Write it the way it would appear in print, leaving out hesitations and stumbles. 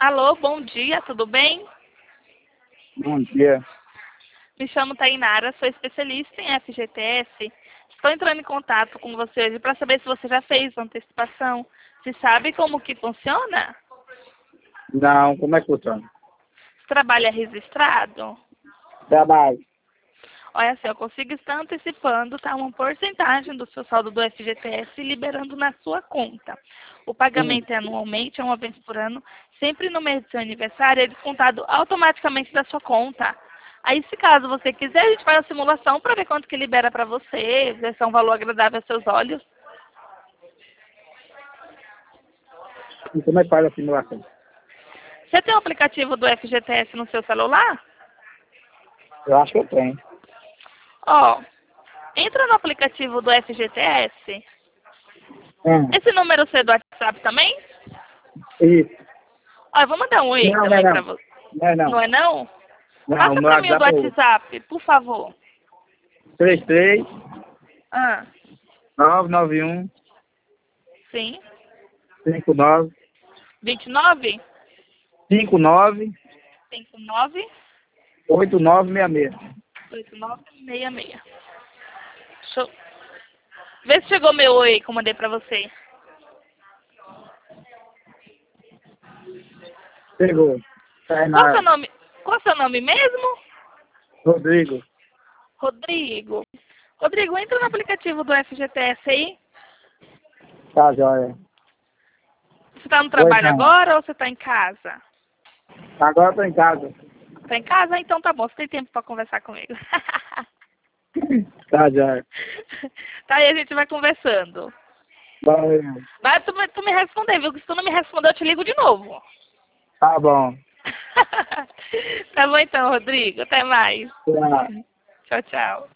Alô, bom dia, tudo bem? Bom dia. Me chamo Tainara, sou especialista em FGTS. Estou entrando em contato com você hoje para saber se você já fez antecipação. Se sabe como que funciona? Não, como é que funciona? Você trabalha registrado? Trabalho. Olha assim, eu consigo estar antecipando, tá, uma porcentagem do seu saldo do FGTS e liberando na sua conta. O pagamento é anualmente, é uma vez por ano, sempre no mês do seu aniversário, é descontado automaticamente da sua conta. Aí, se caso você quiser, a gente faz a simulação para ver quanto que libera para você, ver se é um valor agradável aos seus olhos. E como é que faz a simulação? Você tem o aplicativo do FGTS no seu celular? Eu acho que eu tenho. Ó, entra no aplicativo do FGTS. Hum. Esse número seu é do WhatsApp também? Isso. Ó, eu vou mandar um oi Não, não é também não. para você. Não é não. Não é não? Não, o Passa meu para mim o do WhatsApp é outro. WhatsApp, por favor. 33 Ah, 991 sim. 59 29 59 59 8966. 8966. Deixa eu ver se chegou meu oi que eu mandei pra você. Pegou. Qual é o Tainara. seu nome? Qual é o seu nome mesmo? Rodrigo. Rodrigo. Rodrigo, entra no aplicativo do FGTS aí. Tá, joia. Você tá no Oi, trabalho não. agora ou você tá em casa? Agora eu tô em casa. Tá em casa? Então tá bom, você tem tempo pra conversar comigo. Tá, joia. Tá aí, a gente vai conversando. Valeu. Mas tu me responder, viu? Que se tu não me responder, eu te ligo de novo. Tá bom. Tá bom então, Rodrigo. Até mais. Tchau. Tchau, tchau.